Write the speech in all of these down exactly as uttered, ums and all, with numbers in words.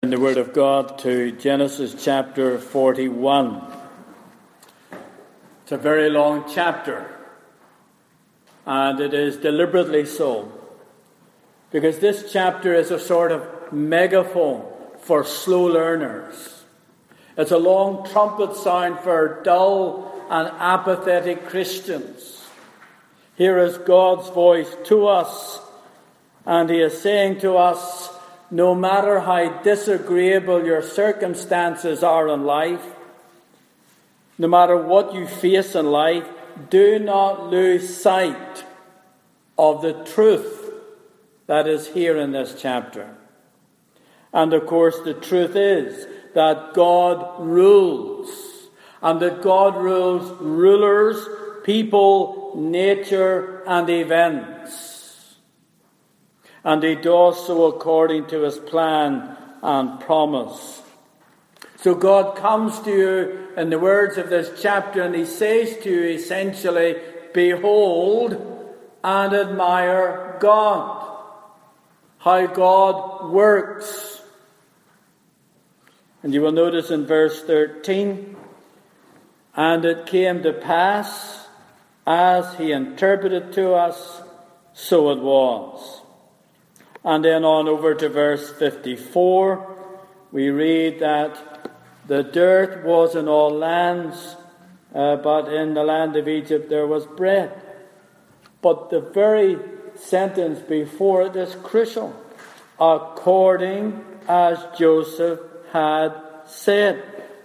In the Word of God to Genesis chapter forty-one. It's a very long chapter, and it is deliberately so, because this chapter is a sort of megaphone for slow learners. It's a long trumpet sound for dull and apathetic Christians. Here is God's voice to us, and He is saying to us, no matter how disagreeable your circumstances are in life, no matter what you face in life, do not lose sight of the truth that is here in this chapter. And of course, the truth is that God rules, and that God rules rulers, people, nature, and events. And He does so according to His plan and promise. So God comes to you in the words of this chapter, and He says to you essentially, behold and admire God. How God works. And you will notice in verse thirteen, and it came to pass, as He interpreted to us, so it was. And then on over to verse fifty-four, we read that the dirt was in all lands, uh, but in the land of Egypt there was bread. But the very sentence before it is crucial. According as Joseph had said.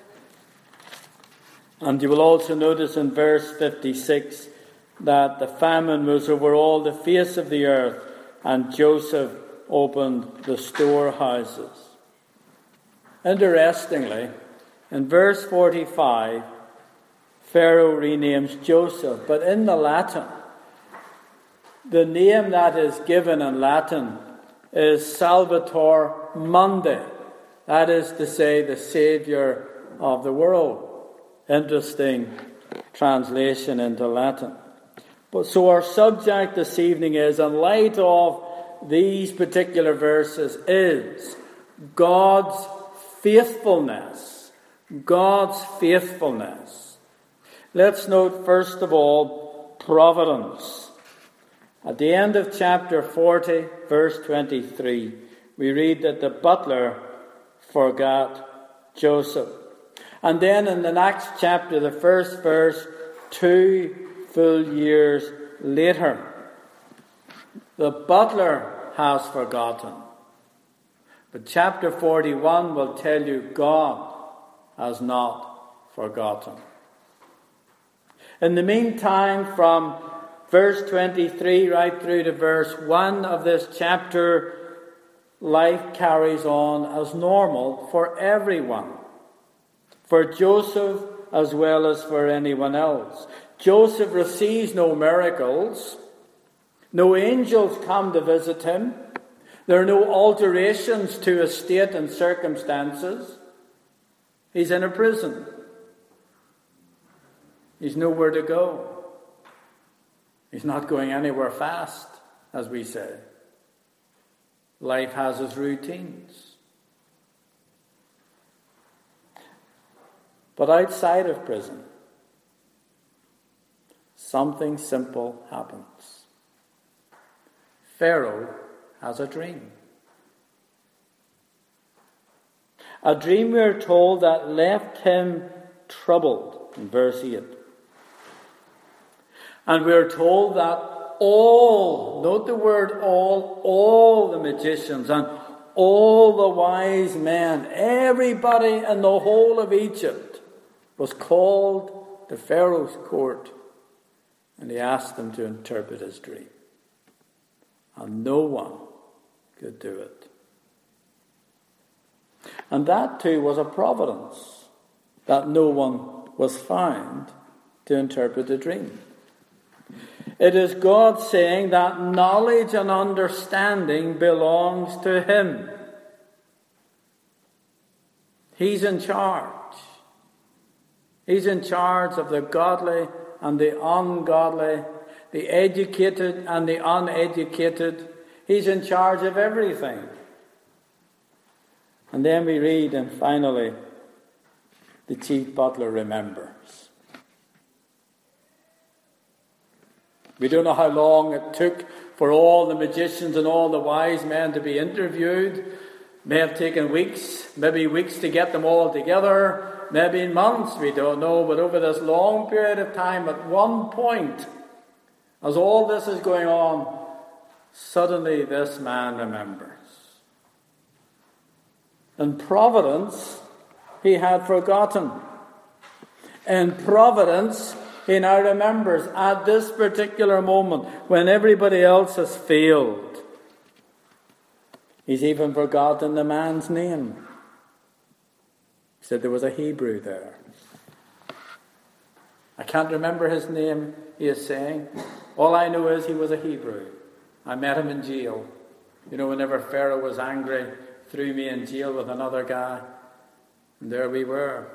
And you will also notice in verse fifty-six that the famine was over all the face of the earth, and Joseph opened the storehouses. Interestingly, in verse forty-five, Pharaoh renames Joseph, but in the Latin, the name that is given in Latin is Salvator Mundi. That is to say, the Saviour of the world. Interesting translation into Latin. But so our subject this evening is, in light of these particular verses, is God's faithfulness. God's faithfulness. Let's note first of all providence. At the end of chapter forty, verse twenty-three, we read that the butler forgot Joseph. And then in the next chapter, the first verse, two full years later, the butler has forgotten. But chapter forty-one will tell you God has not forgotten. In the meantime, from verse twenty-three right through to verse one of this chapter, life carries on as normal for everyone. For Joseph as well as for anyone else. Joseph receives no miracles. No angels come to visit him. There are no alterations to his state and circumstances. He's in a prison. He's nowhere to go. He's not going anywhere fast, as we say. Life has its routines. But outside of prison, something simple happens. Pharaoh has a dream. A dream, we are told, that left him troubled, in verse eight. And we are told that all, note the word all, all the magicians and all the wise men, everybody in the whole of Egypt was called to Pharaoh's court, and he asked them to interpret his dream. And no one could do it. And that too was a providence, that no one was found to interpret the dream. It is God saying that knowledge and understanding belongs to Him. He's in charge. He's in charge of the godly and the ungodly, the educated and the uneducated. He's in charge of everything. And then we read, and finally, the chief butler remembers. We don't know how long it took for all the magicians and all the wise men to be interviewed. It may have taken weeks, maybe weeks to get them all together, maybe months, we don't know. But over this long period of time, at one point, as all this is going on, suddenly this man remembers. In providence, he had forgotten. In providence, he now remembers at this particular moment when everybody else has failed. He's even forgotten the man's name. He said there was a Hebrew there. I can't remember his name, he is saying. All I know is he was a Hebrew. I met him in jail. You know, whenever Pharaoh was angry, threw me in jail with another guy. And there we were.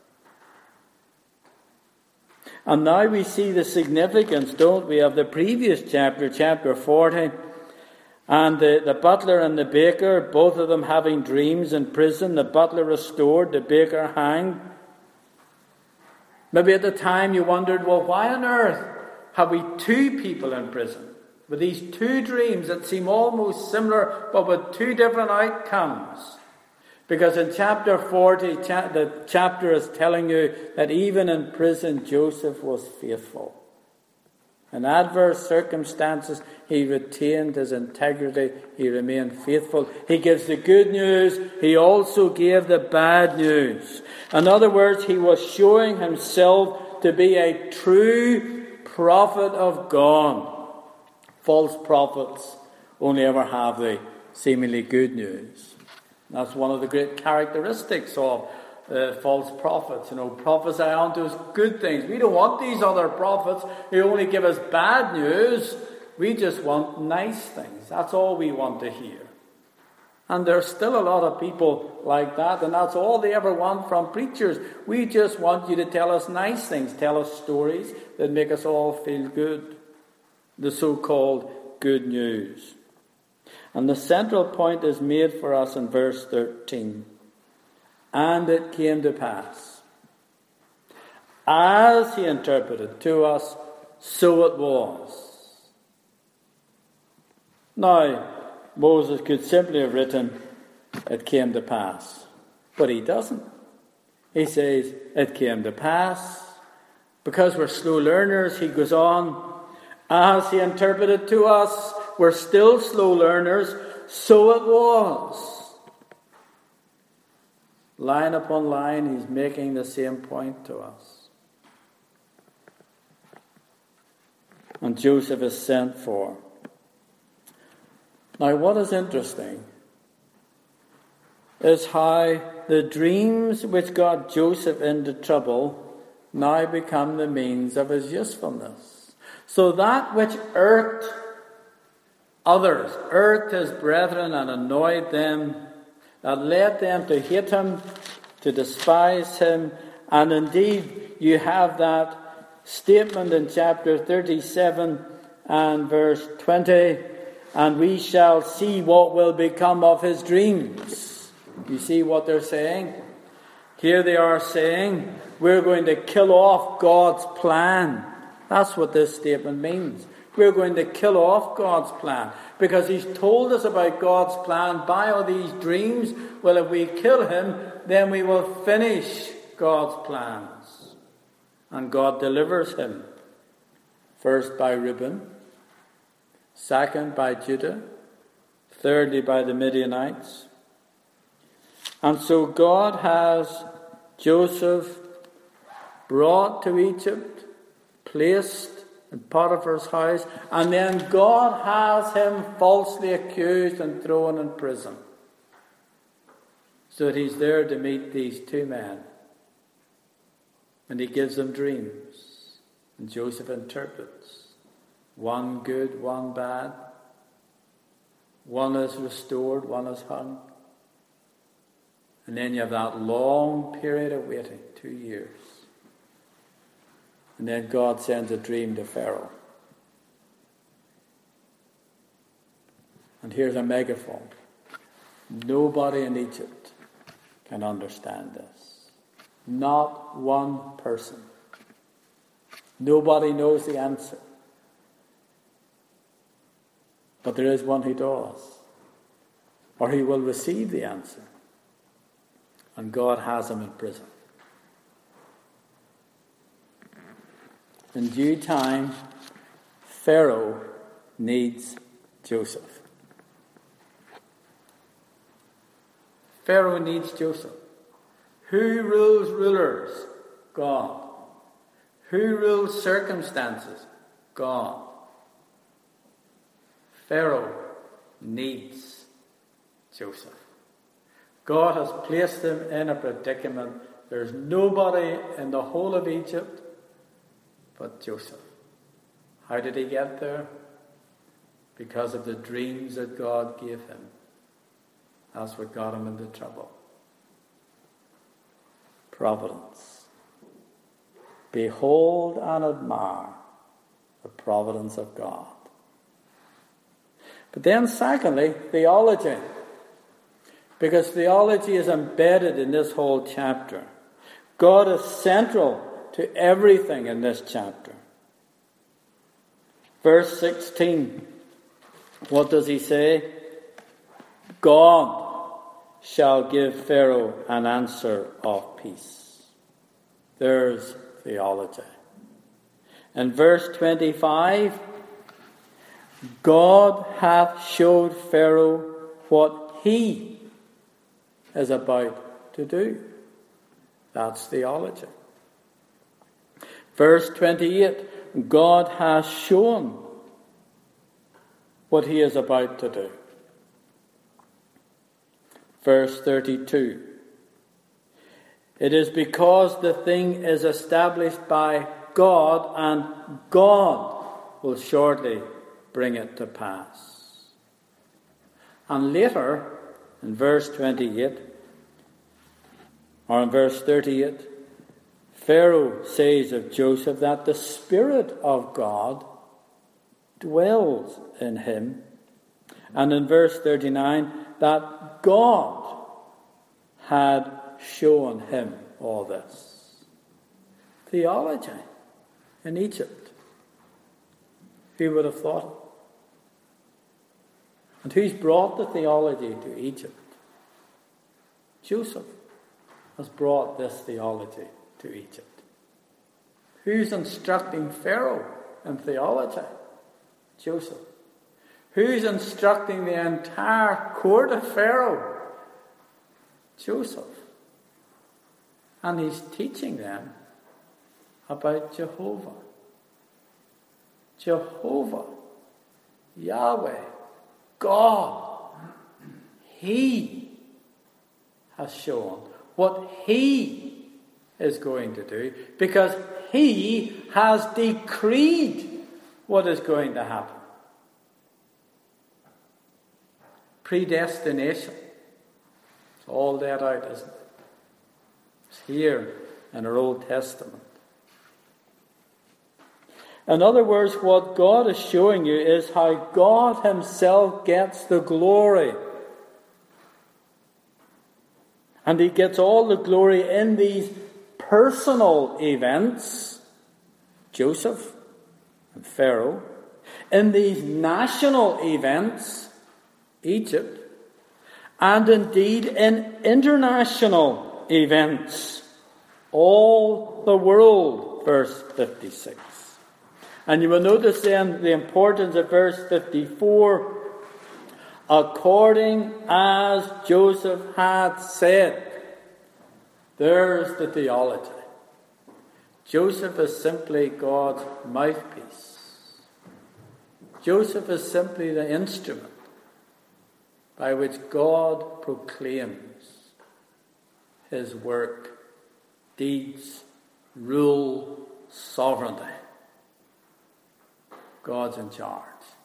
And now we see the significance, don't we, of the previous chapter, chapter forty. And the, the butler and the baker, both of them having dreams in prison. The butler restored, the baker hanged. Maybe at the time you wondered, well, why on earth have we two people in prison? With these two dreams that seem almost similar, but with two different outcomes. Because in chapter forty, cha- the chapter is telling you that even in prison, Joseph was faithful. In adverse circumstances, he retained his integrity. He remained faithful. He gives the good news. He also gave the bad news. In other words, he was showing himself to be a true prophet of God. False prophets only ever have the seemingly good news. That's one of the great characteristics of uh, false prophets. You know, prophesy unto us good things. We don't want these other prophets who only give us bad news. We just want nice things. That's all we want to hear. And there's still a lot of people like that, and that's all they ever want from preachers. We just want you to tell us nice things. Tell us stories that make us all feel good. The so-called good news. And the central point is made for us in verse thirteen. And it came to pass, as he interpreted to us, so it was. Now, Moses could simply have written, it came to pass. But he doesn't. He says, it came to pass. Because we're slow learners, he goes on, as he interpreted to us, we're still slow learners, so it was. Line upon line, he's making the same point to us. And Joseph is sent for. Now, what is interesting is how the dreams which got Joseph into trouble now become the means of his usefulness. So that which irked others, irked his brethren and annoyed them, that led them to hate him, to despise him. And indeed, you have that statement in chapter thirty-seven and verse twenty, and we shall see what will become of his dreams. You see what they're saying? Here they are saying, we're going to kill off God's plan. That's what this statement means. We're going to kill off God's plan. Because he's told us about God's plan by all these dreams. Well, if we kill him, then we will finish God's plans. And God delivers him. First by Reuben. Second by Judah. Thirdly by the Midianites. And so God has Joseph brought to Egypt, placed in Potiphar's house, and then God has him falsely accused and thrown in prison. So that he's there to meet these two men. And he gives them dreams. And Joseph interprets. One good, one bad. One is restored, one is hung. And then you have that long period of waiting, two years. And then God sends a dream to Pharaoh. And here's a megaphone. Nobody in Egypt can understand this. Not one person. Nobody knows the answer. But there is one who does. Or he will receive the answer. And God has him in prison. In due time, Pharaoh needs Joseph. Pharaoh needs Joseph. Who rules rulers? God. Who rules circumstances? God. Pharaoh needs Joseph. God has placed him in a predicament. There's nobody in the whole of Egypt but Joseph. How did he get there? Because of the dreams that God gave him. That's what got him into trouble. Providence. Behold and admire the providence of God. But then secondly, theology. Because theology is embedded in this whole chapter. God is central to everything in this chapter. Verse sixteen. What does he say? God shall give Pharaoh an answer of peace. There's theology. In verse twenty-five, God hath showed Pharaoh what he is about to do. That's theology. Verse twenty-eight, God has shown what he is about to do. Verse thirty-two, it is because the thing is established by God, and God will shortly bring it to pass. And later, in verse twenty-eight, or in verse thirty-eight, Pharaoh says of Joseph that the Spirit of God dwells in him. And in verse thirty-nine, that God had shown him all this. Theology in Egypt. Who would have thought it? And who's brought the theology to Egypt? Joseph has brought this theology to Egypt. Who's instructing Pharaoh in theology? Joseph. Who's instructing the entire court of Pharaoh? Joseph. And he's teaching them about Jehovah. Jehovah. Yahweh. God. He has shown what he is going to do, because he has decreed what is going to happen. Predestination. It's all laid out, isn't it? It's here in our Old Testament. In other words, what God is showing you is how God himself gets the glory. And he gets all the glory in these personal events, Joseph and Pharaoh, in these national events, Egypt, and indeed in international events, all the world, verse fifty-six. And you will notice then the importance of verse fifty-four. According as Joseph had said. There's the theology. Joseph is simply God's mouthpiece. Joseph is simply the instrument by which God proclaims his work, deeds, rule, sovereignty. God's in charge.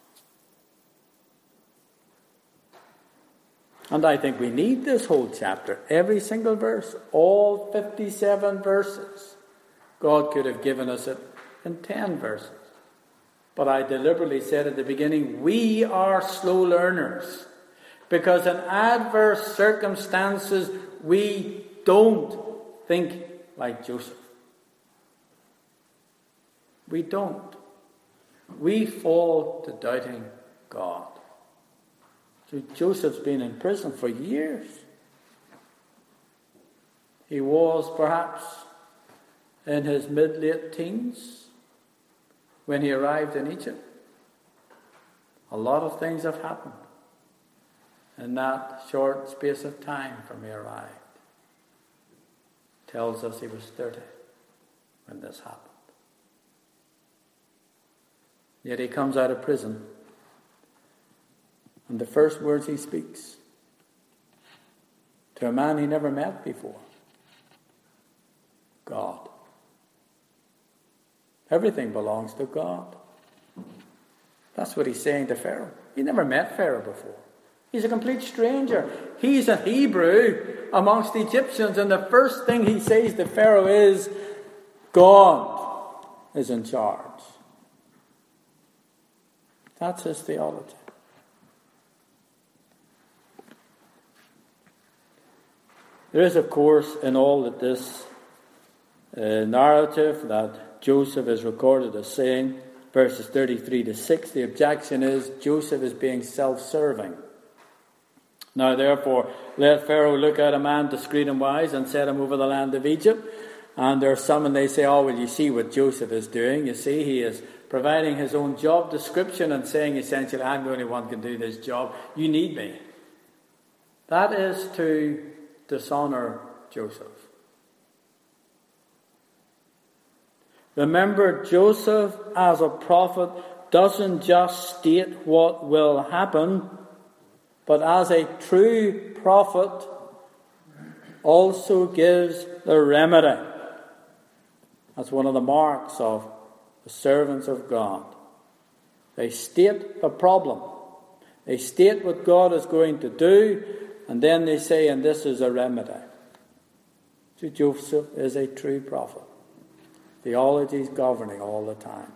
And I think we need this whole chapter, every single verse, all fifty-seven verses. God could have given us it in ten verses. But I deliberately said at the beginning, we are slow learners. Because in adverse circumstances, we don't think like Joseph. We don't. We fall to doubting God. So Joseph's been in prison for years. He was perhaps in his mid-late teens when he arrived in Egypt. A lot of things have happened in that short space of time from he arrived. Tells us he was thirty when this happened. Yet he comes out of prison, and the first words he speaks to a man he never met before: God. Everything belongs to God. That's what he's saying to Pharaoh. He never met Pharaoh before. He's a complete stranger. He's a Hebrew amongst the Egyptians, and the first thing he says to Pharaoh is, God is in charge. That's his theology. There is, of course, in all of this uh, narrative that Joseph is recorded as saying, verses thirty-three to six, the objection is Joseph is being self-serving. Now, therefore, let Pharaoh look out a man discreet and wise and set him over the land of Egypt. And there are some, and they say, oh, well, you see what Joseph is doing. You see, he is providing his own job description and saying, essentially, I'm the only one who can do this job. You need me. That is to dishonor Joseph. Remember, Joseph, as a prophet, doesn't just state what will happen, but as a true prophet, also gives the remedy. That's one of the marks of the servants of God. They state the problem. They state what God is going to do, and then they say, and this is a remedy. So Joseph is a true prophet. Theology is governing all the time.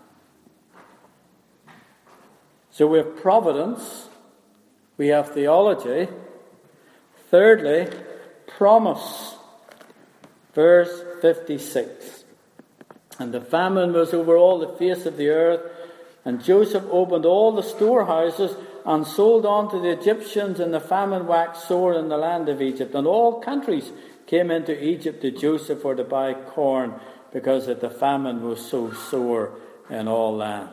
So we have providence, we have theology. Thirdly, promise. Verse fifty-six. And the famine was over all the face of the earth, and Joseph opened all the storehouses and sold on to the Egyptians, and the famine waxed sore in the land of Egypt. And all countries came into Egypt to Joseph for to buy corn, because that the famine was so sore in all lands.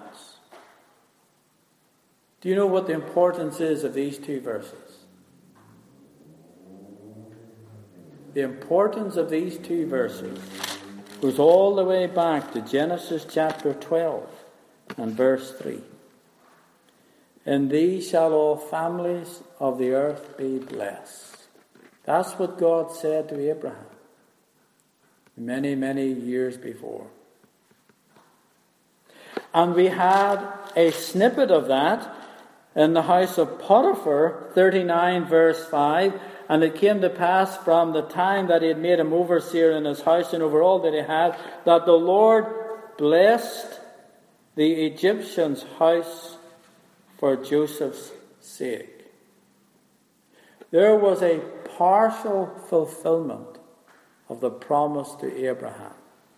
Do you know what the importance is of these two verses? The importance of these two verses goes all the way back to Genesis chapter twelve and verse three. In these shall all families of the earth be blessed. That's what God said to Abraham many, many years before. And we had a snippet of that in the house of Potiphar, thirty-nine verse five. And it came to pass from the time that he had made him overseer in his house and over all that he had, that the Lord blessed the Egyptian's house for Joseph's sake. There was a partial fulfillment of the promise to Abraham.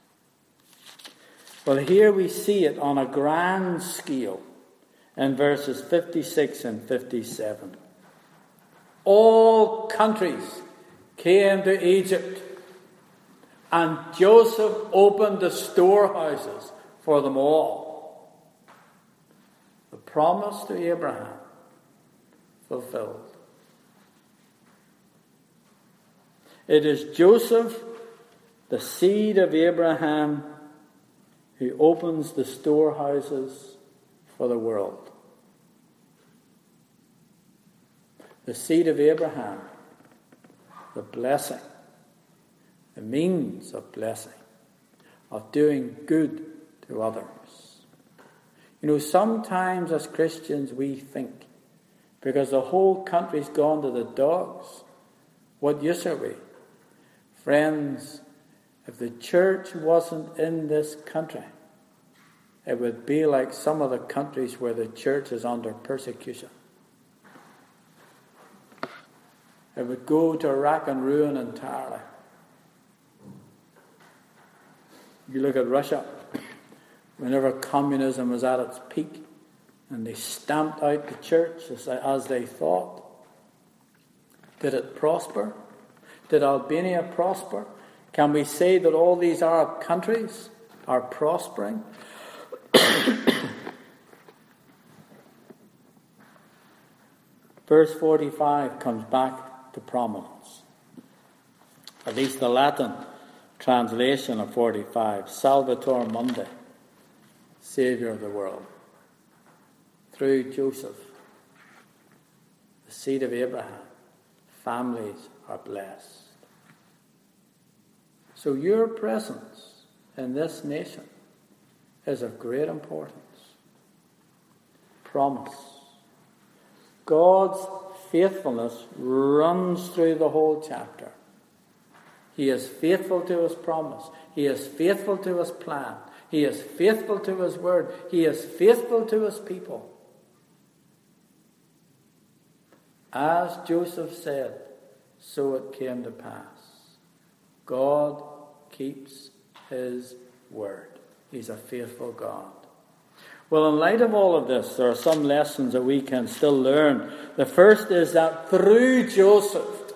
Well, here we see it on a grand scale in verses fifty-six and fifty-seven. All countries came to Egypt, and Joseph opened the storehouses for them all. The promise to Abraham fulfilled. It is Joseph, the seed of Abraham, who opens the storehouses for the world. The seed of Abraham, the blessing, the means of blessing, of doing good to others. You know, sometimes as Christians we think, because the whole country's gone to the dogs, what use are we? Friends, if the church wasn't in this country, it would be like some of the countries where the church is under persecution. It would go to rack and ruin entirely. You look at Russia, whenever communism was at its peak, and they stamped out the church as, as they thought. Did it prosper? Did Albania prosper? Can we say that all these Arab countries are prospering? Verse forty-five comes back to prominence. At least the Latin translation of forty-five. Salvator Mundi, Saviour of the world. Through Joseph, the seed of Abraham, families are blessed. So your presence in this nation is of great importance. Promise. God's faithfulness runs through the whole chapter. He is faithful to his promise. He is faithful to his plan. He is faithful to his word. He is faithful to his people. As Joseph said, so it came to pass. God keeps his word. He's a faithful God. Well, in light of all of this, there are some lessons that we can still learn. The first is that through Joseph,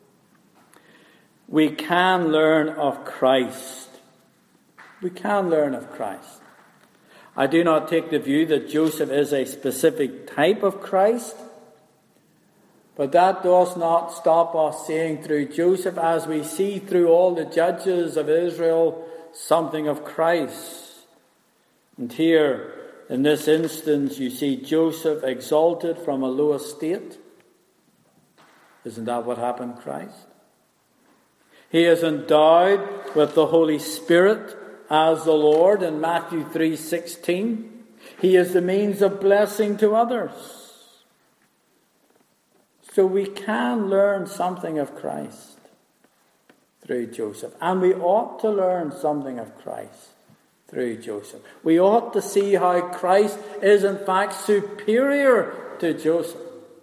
we can learn of Christ. We can learn of Christ. I do not take the view that Joseph is a specific type of Christ, but that does not stop us seeing through Joseph, as we see through all the judges of Israel, something of Christ. And here, in this instance, you see Joseph exalted from a low estate. Isn't that what happened to Christ? He is endowed with the Holy Spirit as the Lord in Matthew three sixteen. He is the means of blessing to others. So we can learn something of Christ through Joseph. And we ought to learn something of Christ through Joseph. We ought to see how Christ is in fact superior to Joseph.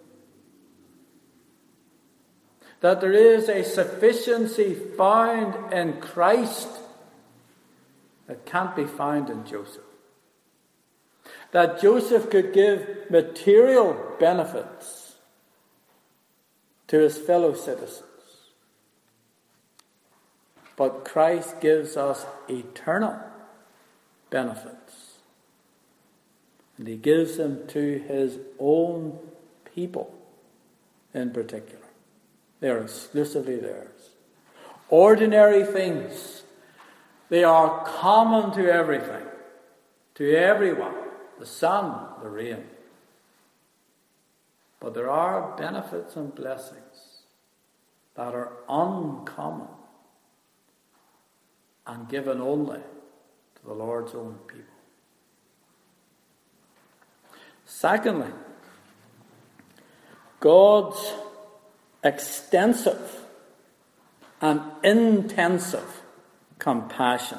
That there is a sufficiency found in Christ that can't be found in Joseph. That Joseph could give material benefits to his fellow citizens. But Christ gives us eternal benefits. And he gives them to his own people in particular. They are exclusively theirs. Ordinary things. They are common to everything. To everyone. The sun, the rain. But there are benefits and blessings that are uncommon and given only to the Lord's own people. Secondly, God's extensive and intensive compassion.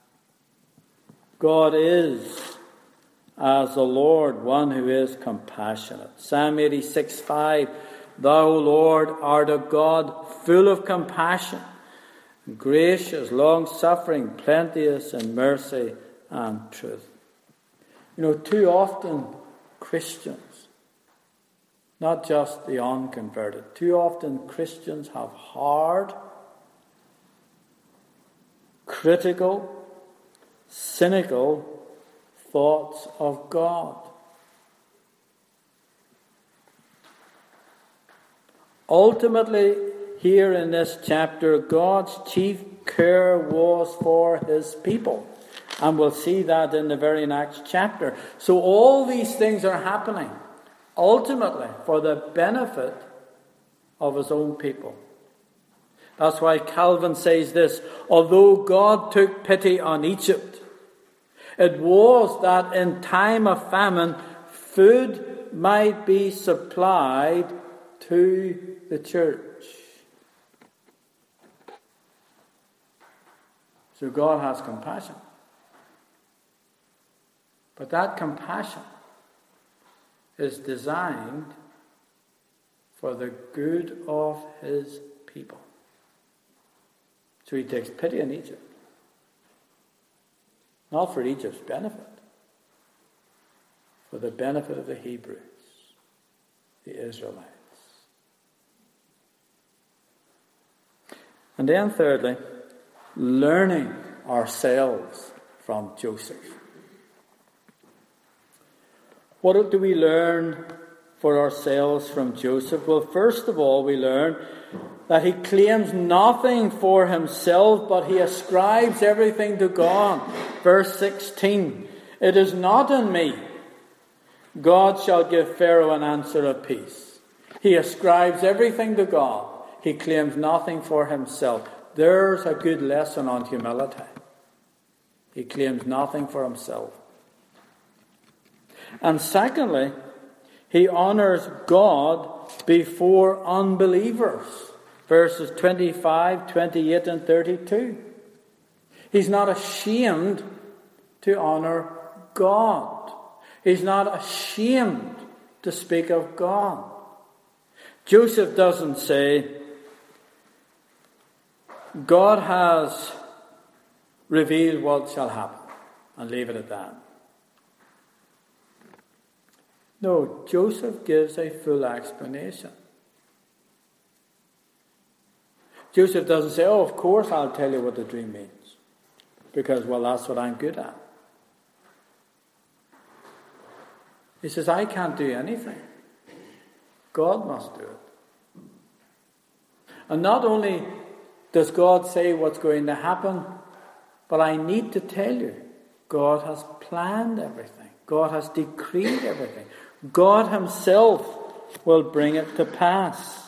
God is, as the Lord, one who is compassionate. Psalm eighty-six five, Thou, Lord, art a God full of compassion, gracious, long-suffering, plenteous in mercy and truth. You know, too often Christians, not just the unconverted, too often Christians have hard, critical, cynical thoughts of God. Ultimately, here in this chapter, God's chief care was for his people. And we'll see that in the very next chapter. So all these things are happening, ultimately, for the benefit of his own people. That's why Calvin says this, although God took pity on Egypt, it was that in time of famine, food might be supplied to the church. So God has compassion. But that compassion is designed for the good of his people. So he takes pity on Egypt. Not for Egypt's benefit, for the benefit of the Hebrews, the Israelites. And then thirdly, learning ourselves from Joseph. What do we learn for ourselves from Joseph? Well, first of all, we learn that he claims nothing for himself, but he ascribes everything to God. Verse sixteen, it is not in me. God shall give Pharaoh an answer of peace. He ascribes everything to God. He claims nothing for himself. There's a good lesson on humility. He claims nothing for himself. And secondly, he honors God before unbelievers. Verses twenty-five, twenty-eight and thirty-two. He's not ashamed to honor God. He's not ashamed to speak of God. Joseph doesn't say, God has revealed what shall happen, and leave it at that. No, Joseph gives a full explanation. Joseph doesn't say, oh, of course I'll tell you what the dream means, because, well, that's what I'm good at. He says, I can't do anything. God must do it. And not only does God say what's going to happen, but I need to tell you, God has planned everything. God has decreed everything. God himself will bring it to pass.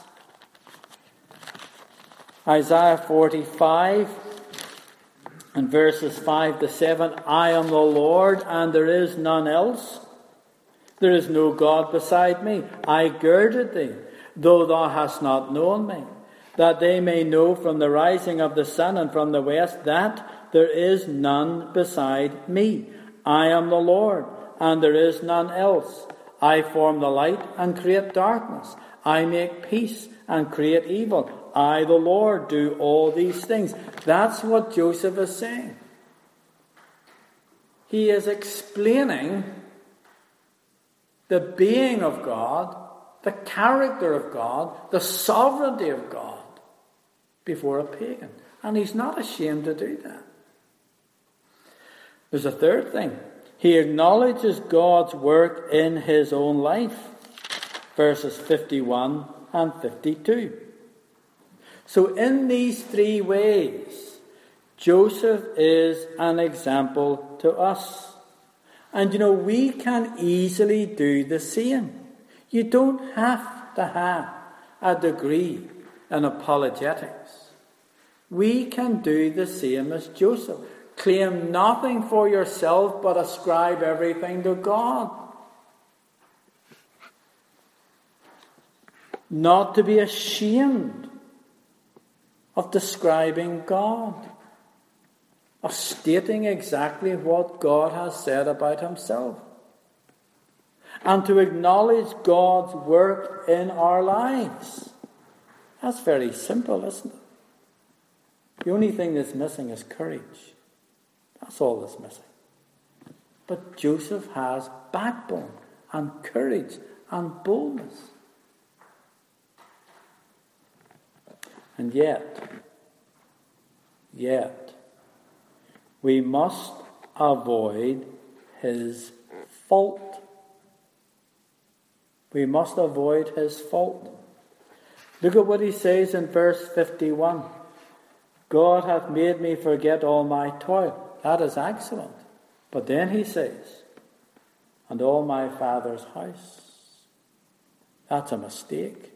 Isaiah forty-five and verses five to seven, I am the Lord and there is none else. There is no God beside me. I girded thee, though thou hast not known me, that they may know from the rising of the sun and from the west that there is none beside me. I am the Lord, and there is none else. I form the light and create darkness. I make peace and create evil. I, the Lord, do all these things. That's what Joseph is saying. He is explaining the being of God, the character of God, the sovereignty of God before a pagan. And he's not ashamed to do that. There's a third thing. He acknowledges God's work in his own life. Verses fifty-one and fifty-two. So in these three ways, Joseph is an example to us. And you know, we can easily do the same. You don't have to have a degree in apologetics. We can do the same as Joseph. Claim nothing for yourself, but ascribe everything to God. Not to be ashamed of describing God, of stating exactly what God has said about himself, and to acknowledge God's work in our lives. That's very simple, isn't it? The only thing that's missing is courage. That's all that's missing. But Joseph has backbone and courage and boldness. And yet, yet, we must avoid his fault. We must avoid his fault. Look at what he says in verse fifty-one. God hath made me forget all my toil. That is excellent. But then he says, and all my father's house. That's a mistake.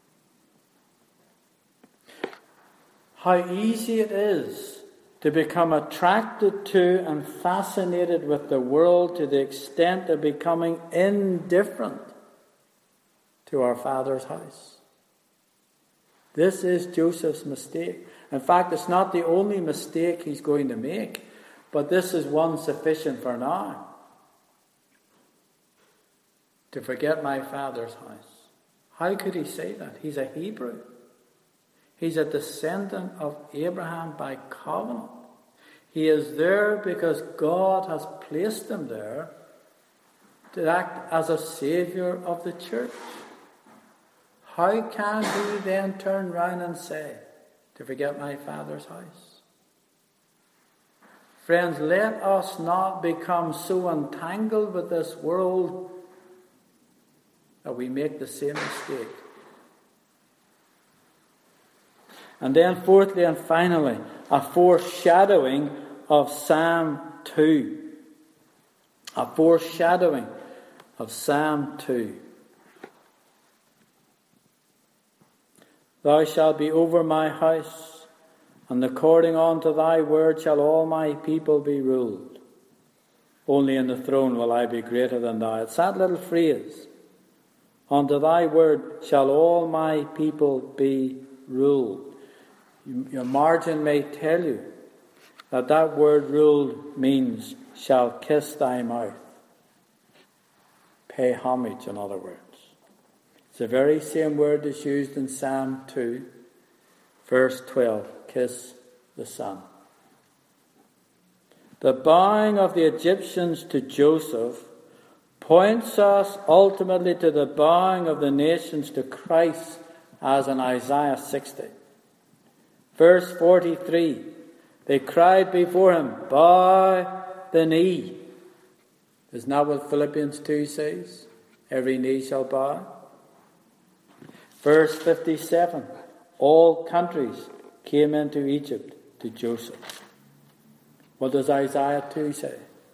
How easy it is to become attracted to and fascinated with the world to the extent of becoming indifferent to our Father's house. This is Joseph's mistake. In fact, it's not the only mistake he's going to make, but this is one sufficient for now. To forget my Father's house. How could he say that? He's a Hebrew. He's a descendant of Abraham by covenant. He is there because God has placed him there to act as a saviour of the church. How can he then turn round and say, to forget my Father's house? Friends, let us not become so entangled with this world that we make the same mistake. And then fourthly and finally, a foreshadowing of Psalm two. A foreshadowing of Psalm two. Thou shalt be over my house, and according unto thy word shall all my people be ruled. Only in the throne will I be greater than thou. It's that little phrase. Unto thy word shall all my people be ruled. Your margin may tell you that that word ruled means shall kiss thy mouth. Pay homage, in other words. It's the very same word that's used in Psalm two, verse twelve. Kiss the Son. The bowing of the Egyptians to Joseph points us ultimately to the bowing of the nations to Christ, as in Isaiah sixty. Verse forty-three, they cried before him, bow the knee. Isn't that what Philippians two says? Every knee shall bow. Verse fifty-seven, all countries came into Egypt to Joseph. What does Isaiah two say?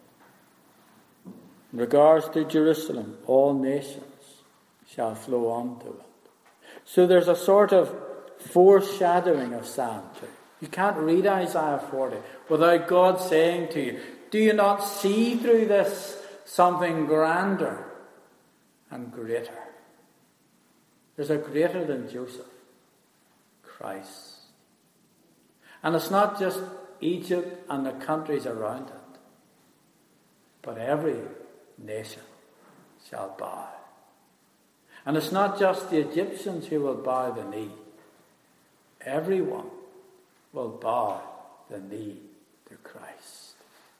In regards to Jerusalem, all nations shall flow on to it. So there's a sort of foreshadowing of Psalm two. You can't read Isaiah forty without God saying to you, do you not see through this something grander and greater? There's a greater than Joseph, Christ. And it's not just Egypt and the countries around it, but every nation shall bow. And it's not just the Egyptians who will bow the knee. Everyone will bow the knee to Christ.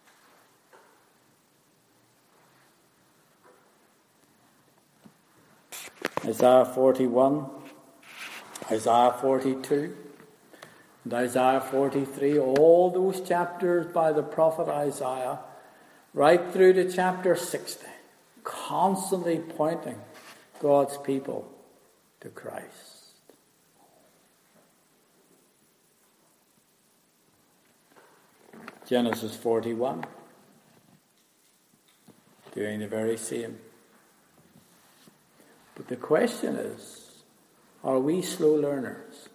Isaiah forty-one, Isaiah forty-two, and Isaiah forty-three, all those chapters by the prophet Isaiah, right through to chapter sixty, constantly pointing God's people to Christ. Genesis forty-one, doing the very same. But the question is, are we slow learners?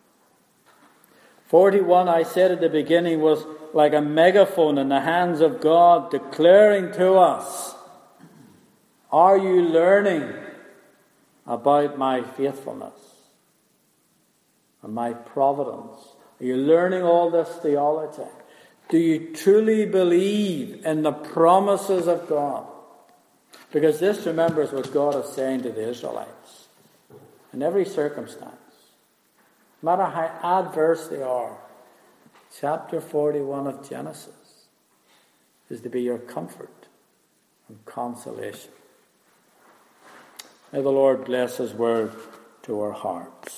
forty-one, I said at the beginning, was like a megaphone in the hands of God declaring to us, are you learning about my faithfulness and my providence? Are you learning all this theology? Do you truly believe in the promises of God? Because this, remember, is what God is saying to the Israelites in every circumstance. No matter how adverse they are, chapter forty-one of Genesis is to be your comfort and consolation. May the Lord bless his word to our hearts.